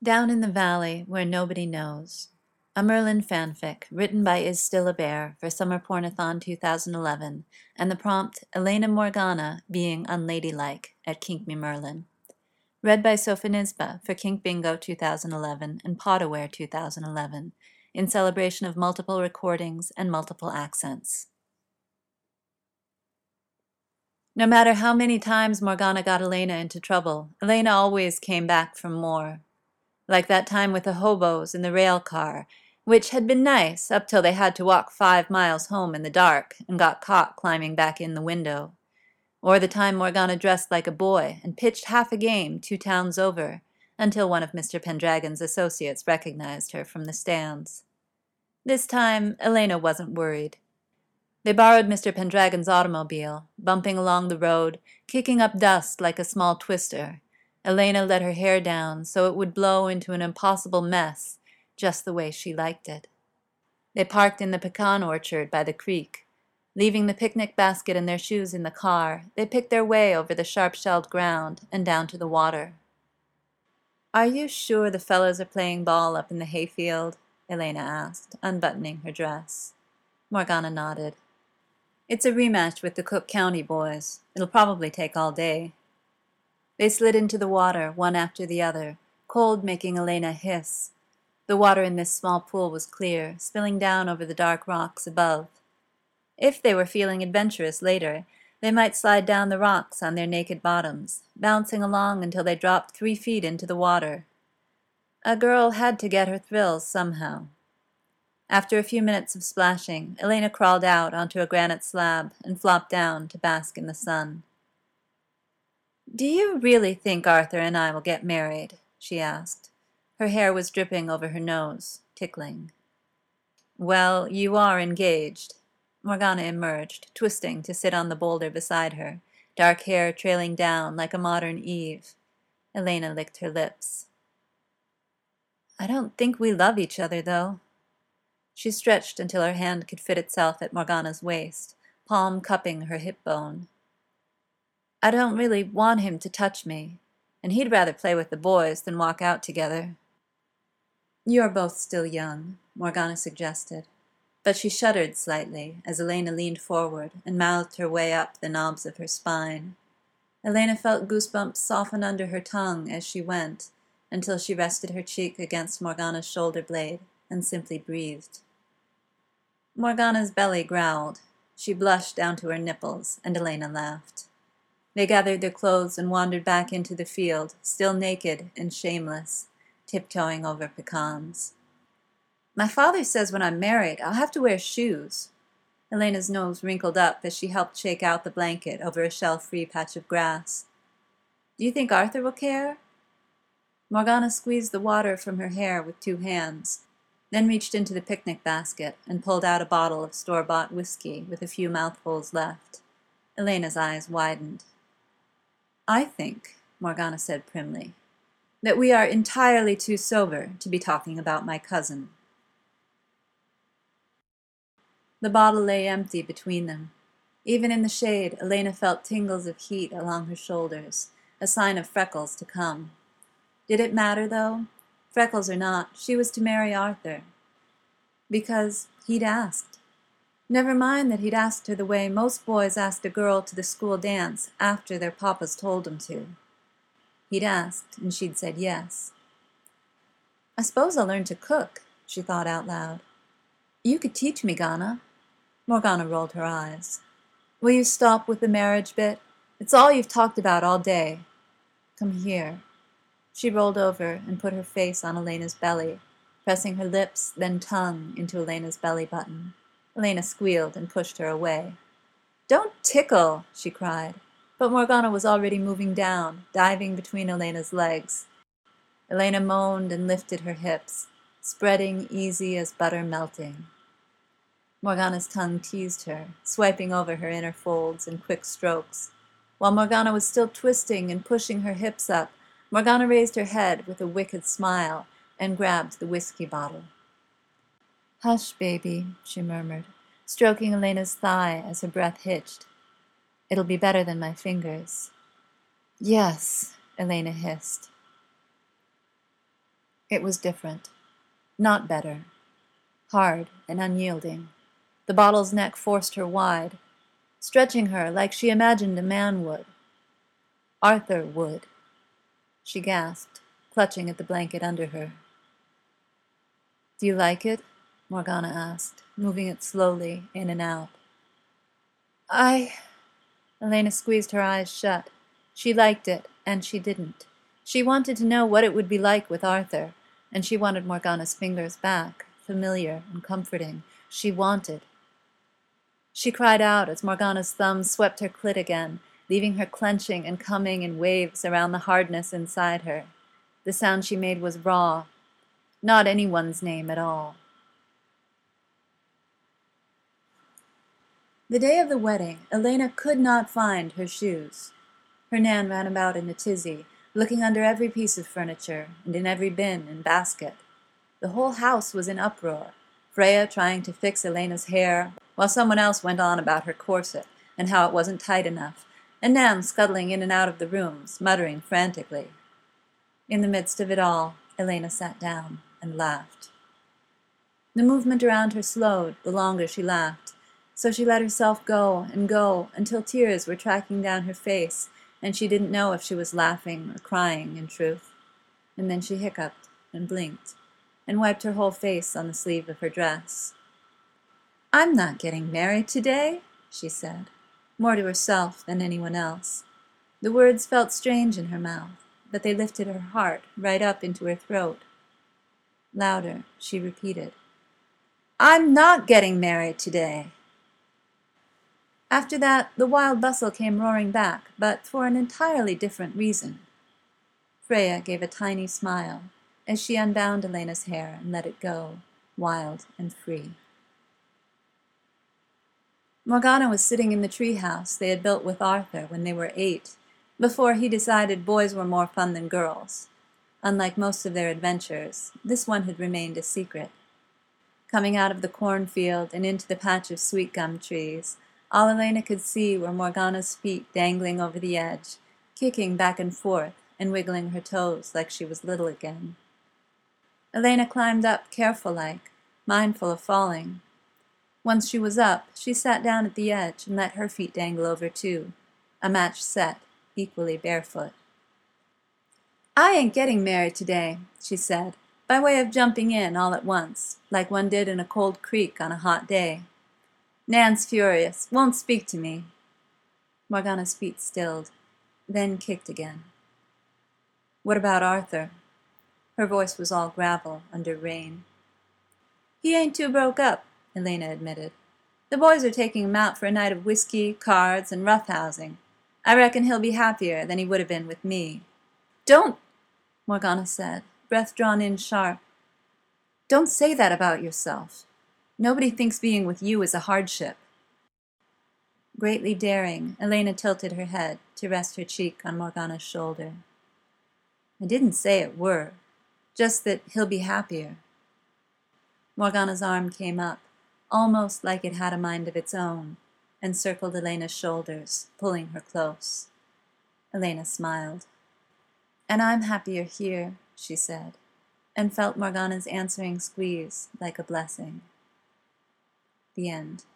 Down in the Valley Where Nobody Knows. A Merlin fanfic written by Is Still a Bear for Summer Pornathon 2011, and the prompt Elena Morgana being unladylike at Kink Me Merlin. Read by Sophonisba for Kink Bingo 2011 and Potaware 2011, in celebration of multiple recordings and multiple accents. No matter how many times Morgana got Elena into trouble, Elena always came back for more. Like that time with the hobos in the rail car, which had been nice up till they had to walk 5 miles home in the dark and got caught climbing back in the window. Or the time Morgana dressed like a boy and pitched half a game 2 towns over, until one of Mr. Pendragon's associates recognized her from the stands. This time, Elena wasn't worried. They borrowed Mr. Pendragon's automobile, bumping along the road, kicking up dust like a small twister. Elena let her hair down so it would blow into an impossible mess, just the way she liked it. They parked in the pecan orchard by the creek. Leaving the picnic basket and their shoes in the car, they picked their way over the sharp-shelled ground and down to the water. "Are you sure the fellows are playing ball up in the hayfield?" Elena asked, unbuttoning her dress. Morgana nodded. "It's a rematch with the Cook County boys. It'll probably take all day." They slid into the water, one after the other, cold making Elena hiss. The water in this small pool was clear, spilling down over the dark rocks above. If they were feeling adventurous later, they might slide down the rocks on their naked bottoms, bouncing along until they dropped 3 feet into the water. A girl had to get her thrills somehow. After a few minutes of splashing, Elena crawled out onto a granite slab and flopped down to bask in the sun. "Do you really think Arthur and I will get married?" she asked. Her hair was dripping over her nose, tickling. "Well, you are engaged." Morgana emerged, twisting to sit on the boulder beside her, dark hair trailing down like a modern Eve. Elena licked her lips. "I don't think we love each other, though." She stretched until her hand could fit itself at Morgana's waist, palm cupping her hip bone. "I don't really want him to touch me, and he'd rather play with the boys than walk out together." "You're both still young," Morgana suggested, but she shuddered slightly as Elena leaned forward and mouthed her way up the knobs of her spine. Elena felt goosebumps soften under her tongue as she went, until she rested her cheek against Morgana's shoulder blade and simply breathed. Morgana's belly growled. She blushed down to her nipples, and Elena laughed. They gathered their clothes and wandered back into the field, still naked and shameless, tiptoeing over pecans. "My father says when I'm married, I'll have to wear shoes." Elena's nose wrinkled up as she helped shake out the blanket over a shell-free patch of grass. "Do you think Arthur will care?" Morgana squeezed the water from her hair with 2 hands, then reached into the picnic basket and pulled out a bottle of store-bought whiskey with a few mouthfuls left. Elena's eyes widened. "I think," Morgana said primly, "that we are entirely too sober to be talking about my cousin." The bottle lay empty between them. Even in the shade, Elena felt tingles of heat along her shoulders, a sign of freckles to come. Did it matter, though? Freckles or not, she was to marry Arthur. Because he'd asked. Never mind that he'd asked her the way most boys ask a girl to the school dance after their papas told them to. He'd asked, and she'd said yes. "I suppose I'll learn to cook," she thought out loud. "You could teach me, Ghana." Morgana rolled her eyes. "Will you stop with the marriage bit? It's all you've talked about all day. Come here." She rolled over and put her face on Elena's belly, pressing her lips, then tongue, into Elena's belly button. Elena squealed and pushed her away. "Don't tickle!" she cried, but Morgana was already moving down, diving between Elena's legs. Elena moaned and lifted her hips, spreading easy as butter melting. Morgana's tongue teased her, swiping over her inner folds in quick strokes. While Morgana was still twisting and pushing her hips up, Morgana raised her head with a wicked smile and grabbed the whiskey bottle. "Hush, baby," she murmured, stroking Elena's thigh as her breath hitched. "It'll be better than my fingers." "Yes," Elena hissed. It was different. Not better. Hard and unyielding. The bottle's neck forced her wide, stretching her like she imagined a man would. Arthur would. She gasped, clutching at the blanket under her. "Do you like it?" Morgana asked, moving it slowly in and out. I... Elena squeezed her eyes shut. She liked it, and she didn't. She wanted to know what it would be like with Arthur, and she wanted Morgana's fingers back, familiar and comforting. She wanted. She cried out as Morgana's thumbs swept her clit again, leaving her clenching and coming in waves around the hardness inside her. The sound she made was raw, not anyone's name at all. The day of the wedding, Elena could not find her shoes. Her Nan ran about in a tizzy, looking under every piece of furniture and in every bin and basket. The whole house was in uproar, Freya trying to fix Elena's hair, while someone else went on about her corset and how it wasn't tight enough, and Nan scuttling in and out of the rooms, muttering frantically. In the midst of it all, Elena sat down and laughed. The movement around her slowed the longer she laughed, so she let herself go and go until tears were tracking down her face, and she didn't know if she was laughing or crying in truth. And then she hiccuped and blinked and wiped her whole face on the sleeve of her dress. "I'm not getting married today," she said, more to herself than anyone else. The words felt strange in her mouth, but they lifted her heart right up into her throat. Louder, she repeated, "I'm not getting married today." After that, the wild bustle came roaring back, but for an entirely different reason. Freya gave a tiny smile as she unbound Elena's hair and let it go, wild and free. Morgana was sitting in the tree-house they had built with Arthur when they were 8, before he decided boys were more fun than girls. Unlike most of their adventures, this one had remained a secret. Coming out of the cornfield and into the patch of sweet gum trees, all Elena could see were Morgana's feet dangling over the edge, kicking back and forth and wiggling her toes like she was little again. Elena climbed up careful-like, mindful of falling. Once she was up, she sat down at the edge and let her feet dangle over too, a match set, equally barefoot. "I ain't getting married today," she said, by way of jumping in all at once, like one did in a cold creek on a hot day. "Nan's furious, won't speak to me." Morgana's feet stilled, then kicked again. "What about Arthur?" Her voice was all gravel under rain. "He ain't too broke up," Elena admitted. "The boys are taking him out for a night of whiskey, cards, and roughhousing. I reckon he'll be happier than he would have been with me." "Don't," Morgana said, breath drawn in sharp. "Don't say that about yourself. Nobody thinks being with you is a hardship." Greatly daring, Elena tilted her head to rest her cheek on Morgana's shoulder. "I didn't say it were, just that he'll be happier." Morgana's arm came up, almost like it had a mind of its own, and circled Elena's shoulders, pulling her close. Elena smiled. "And I'm happier here," she said, and felt Morgana's answering squeeze like a blessing. The end.